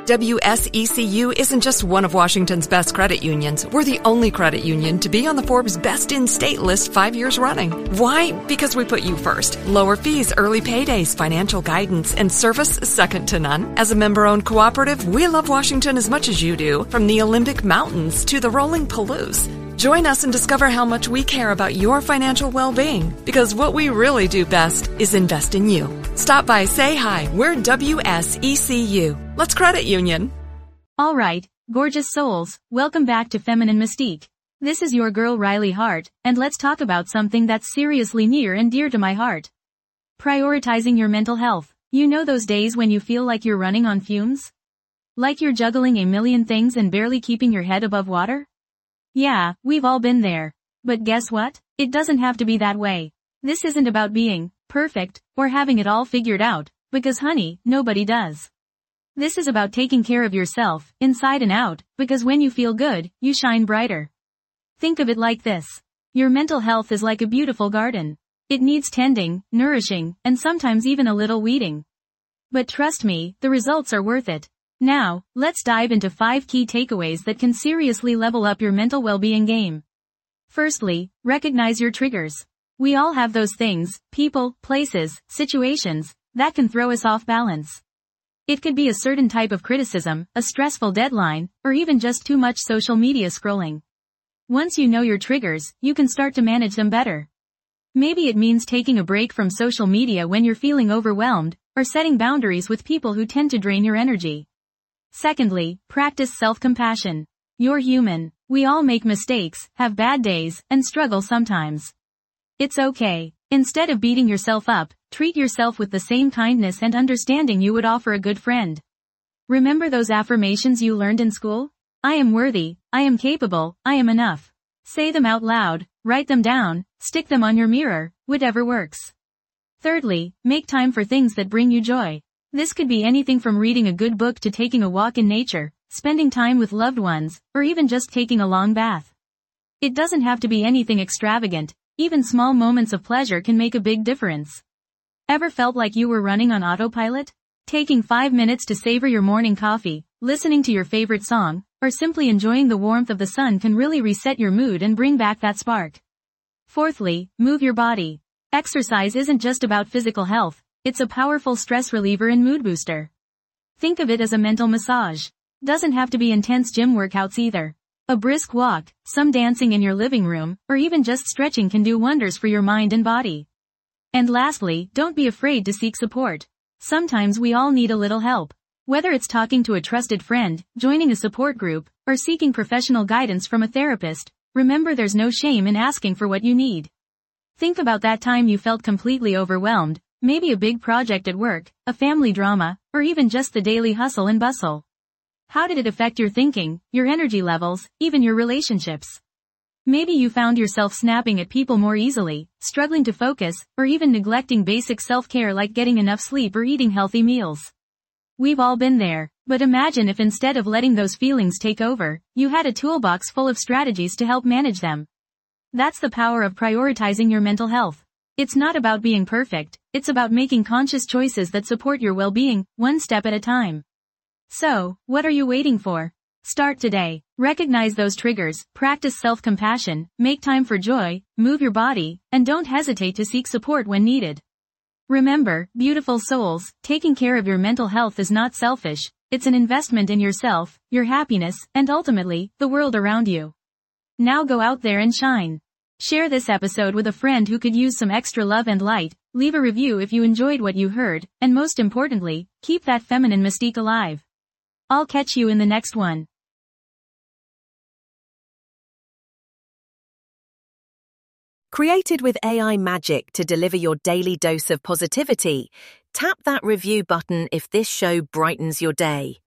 WSECU isn't just one of Washington's best credit unions. We're the only credit union to be on the Forbes Best in State list 5 years running. Why? Because we put you first. Lower fees, early paydays, financial guidance, and service second to none. As a member-owned cooperative, we love Washington as much as you do, from the Olympic Mountains to the rolling Palouse. Join us and discover how much we care about your financial well-being, because what we really do best is invest in you. Stop by, say hi. We're WSECU. Let's credit union. All right, gorgeous souls, welcome back to Feminine Mystique. This is your girl Riley Hart, and let's talk about something that's seriously near and dear to my heart. Prioritizing your mental health. You know those days when you feel like you're running on fumes? Like you're juggling a million things and barely keeping your head above water? Yeah, we've all been there. But guess what? It doesn't have to be that way. This isn't about being perfect or having it all figured out, because honey, nobody does. This is about taking care of yourself, inside and out, because when you feel good, you shine brighter. Think of it like this. Your mental health is like a beautiful garden. It needs tending, nourishing, and sometimes even a little weeding. But trust me, the results are worth it. Now, let's dive into 5 key takeaways that can seriously level up your mental well-being game. Firstly, recognize your triggers. We all have those things, people, places, situations, that can throw us off balance. It could be a certain type of criticism, a stressful deadline, or even just too much social media scrolling. Once you know your triggers, you can start to manage them better. Maybe it means taking a break from social media when you're feeling overwhelmed, or setting boundaries with people who tend to drain your energy. Secondly, practice self-compassion. You're human. We all make mistakes, have bad days, and struggle sometimes. It's okay. Instead of beating yourself up, treat yourself with the same kindness and understanding you would offer a good friend. Remember those affirmations you learned in school? I am worthy, I am capable, I am enough. Say them out loud, write them down, stick them on your mirror, whatever works. Thirdly, make time for things that bring you joy. This could be anything from reading a good book to taking a walk in nature, spending time with loved ones, or even just taking a long bath. It doesn't have to be anything extravagant. Even small moments of pleasure can make a big difference. Ever felt like you were running on autopilot? Taking 5 minutes to savor your morning coffee, listening to your favorite song, or simply enjoying the warmth of the sun can really reset your mood and bring back that spark. Fourthly, move your body. Exercise isn't just about physical health. It's a powerful stress reliever and mood booster. Think of it as a mental massage. Doesn't have to be intense gym workouts either. A brisk walk, some dancing in your living room, or even just stretching can do wonders for your mind and body. And lastly, don't be afraid to seek support. Sometimes we all need a little help. Whether it's talking to a trusted friend, joining a support group, or seeking professional guidance from a therapist, remember there's no shame in asking for what you need. Think about that time you felt completely overwhelmed. Maybe a big project at work, a family drama, or even just the daily hustle and bustle. How did it affect your thinking, your energy levels, even your relationships? Maybe you found yourself snapping at people more easily, struggling to focus, or even neglecting basic self-care like getting enough sleep or eating healthy meals. We've all been there, but imagine if instead of letting those feelings take over, you had a toolbox full of strategies to help manage them. That's the power of prioritizing your mental health. It's not about being perfect, it's about making conscious choices that support your well-being, one step at a time. So, what are you waiting for? Start today. Recognize those triggers, practice self-compassion, make time for joy, move your body, and don't hesitate to seek support when needed. Remember, beautiful souls, taking care of your mental health is not selfish, it's an investment in yourself, your happiness, and ultimately, the world around you. Now go out there and shine. Share this episode with a friend who could use some extra love and light, leave a review if you enjoyed what you heard, and most importantly, keep that feminine mystique alive. I'll catch you in the next one. Created with AI magic to deliver your daily dose of positivity, tap that review button if this show brightens your day.